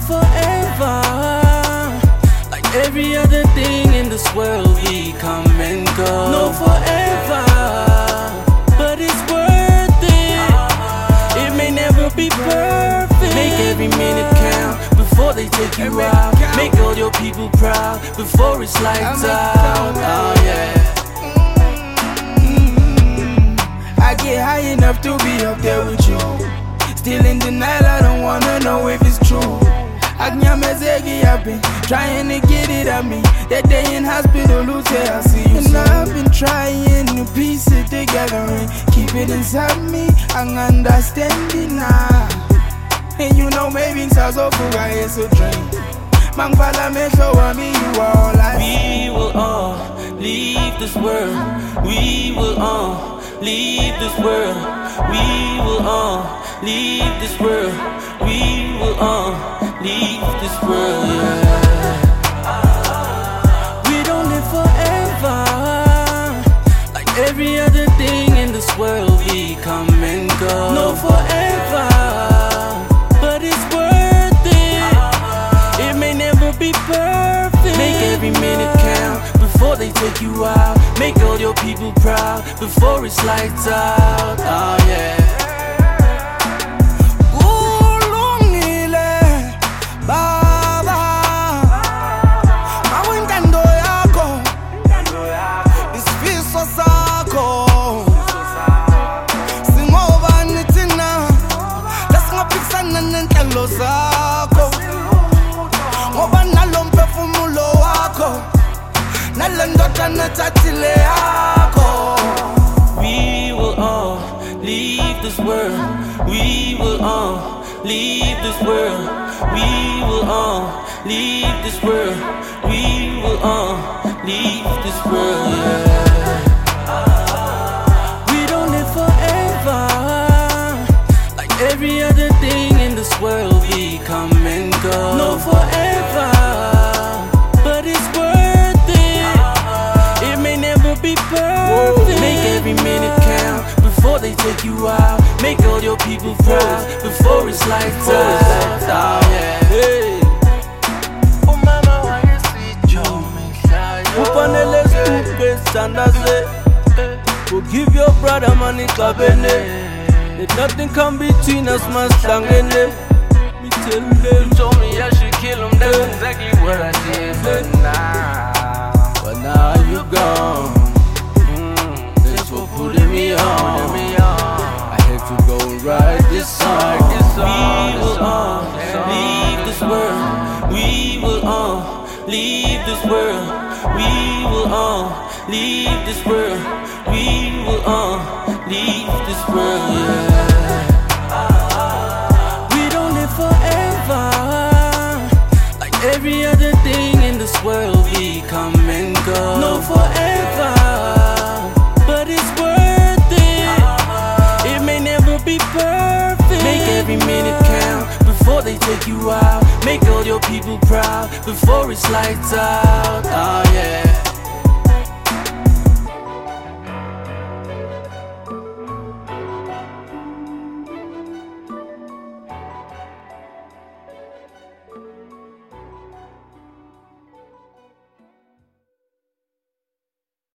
forever. Like every other thing in this world, we come and go. No forever, but it's worth it. It may never be perfect. Make every minute count before they take you out. Make all your people proud before it's lights out. Oh yeah. I get high enough to be up there with you. Still in denial, I don't wanna know if it's true. I've been trying to get it at me. That day in hospital, who say I see you soon. And I've been trying to piece it together and keep it inside me. I understand it now. And you know maybe it's so full, it's a dream. Man, follow me, show me you are all I see. We will all leave this world. We will all leave this world. We will all leave this world. We will all leave this world, yeah. We don't live forever. Like every other thing in this world, we come and go. No forever, but it's worth it. It may never be perfect. Make every minute count before they take you out. Make all your people proud before it's lights out. Oh yeah. We will all leave this world. We will all leave this world. We will all leave this world. We will all leave this world, yeah. We don't live forever. Like every other thing in this world, we come and go. No forever, but it's worth it. It may never be perfect. Make every minute count before they take you out. Make all your people proud before it's lights out. Oh yeah. Hey. Oh mama, why you sweet you? Upanele stupid standards. Forgive your brother, money kabene. If nothing come between us, man, slangene. Me tell them. You told me I should kill him, that's exactly what I did. But now you gone. Thanks for putting me on. I had to go and write this song. We will all leave this world. We will all leave this world. We will all leave this world. We will all leave this world, yeah. We don't live forever. Like every other thing in this world, we come and go. No forever, but it's worth it. It may never be perfect. Make every minute count before they take you out. Make all your people proud before it's lights out. Oh yeah.